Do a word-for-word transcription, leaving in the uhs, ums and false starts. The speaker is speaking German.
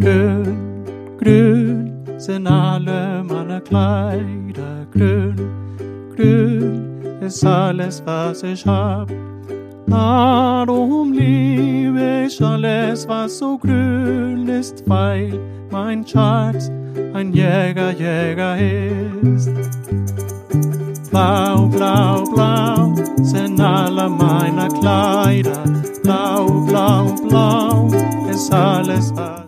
Grün, grün sind alle meine Kleider. Grün, grün ist alles, was ich hab. Darum liebe ich alles, was so grün ist, weil mein Schatz ein Jäger, Jäger ist. Blau, blau, blau sind alle meine Kleider. Blau, blau, blau ist alles, was